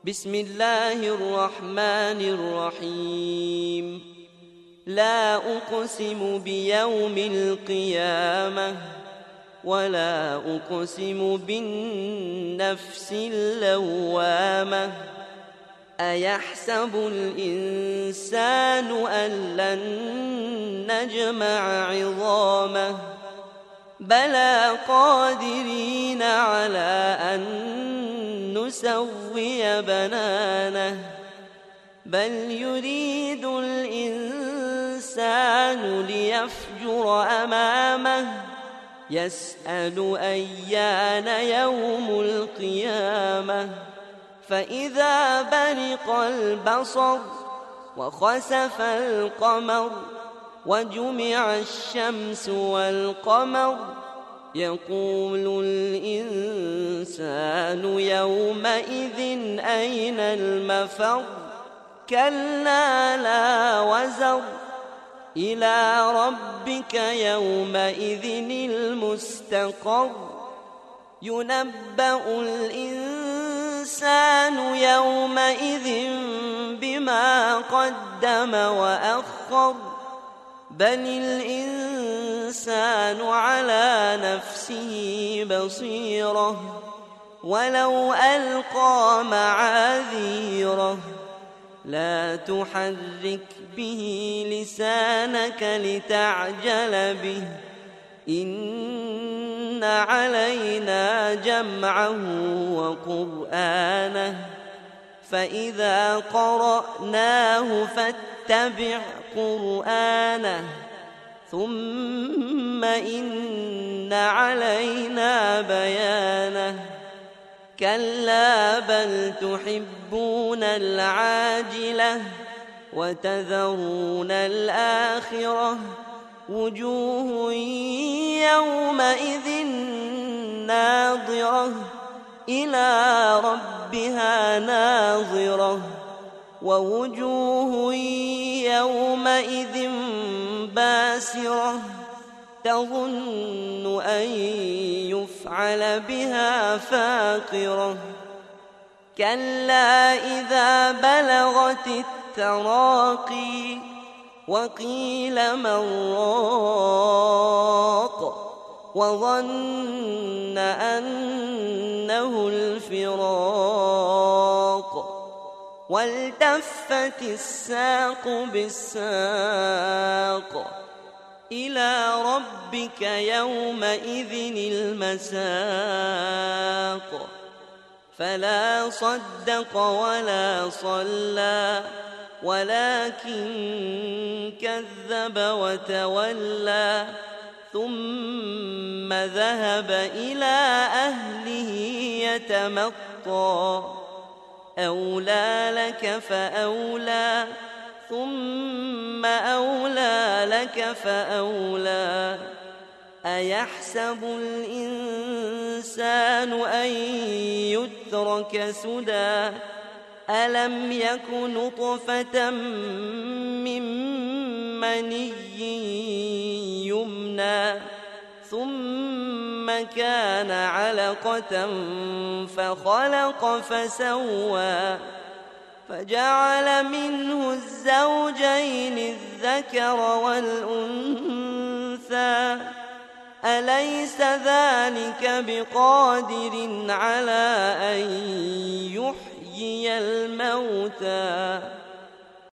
بسم الله الرحمن الرحيم لا أقسم بيوم القيامة ولا أقسم بالنفس اللوامة أيحسب الإنسان أن لن نجمع عظامه بلى قادرين على أن نسوي بنانه بل يريد الإنسان ليفجر أمامه يسأل أيان يوم القيامة فإذا برق البصر وخسف القمر وجمع الشمس والقمر يقول الإنسان يومئذ أين المفر كلا لا وزر إلى ربك يومئذ المستقر ينبأ الإنسان يومئذ بما قدم وأخر بل الإنسان على نفسه بصيرة ولو ألقى معاذيره لا تحرك به لسانك لتعجل به إن علينا جمعه وقرآنه فإذا قرأناه فاتبع قرآنه ثم إن علينا بيانه كلا بل تحبون العاجلة وتذرون الآخرة وجوه يومئذ ناظرة إلى ربها ناظرة ووجوه يومئذ باسرة تظن أن يفعل بها فاقرة كلا إذا بلغت التراقي وقيل من راق وظن أنه الفراق والتفت الساق بالساق إلى ربك يومئذ المساق فلا صدق ولا صلى ولكن كذب وتولى ثم ذهب إلى أهله يتمطى أولى لك فأولى ثم أولى لك فأولى أيحسب الإنسان أن يترك سدى ألم يك نطفة من مني يمنى ثم كان علقة فخلق فسوى فجعل منه الزوجين الذكر والأنثى أليس ذلك بقادر على أن يحيي الموتى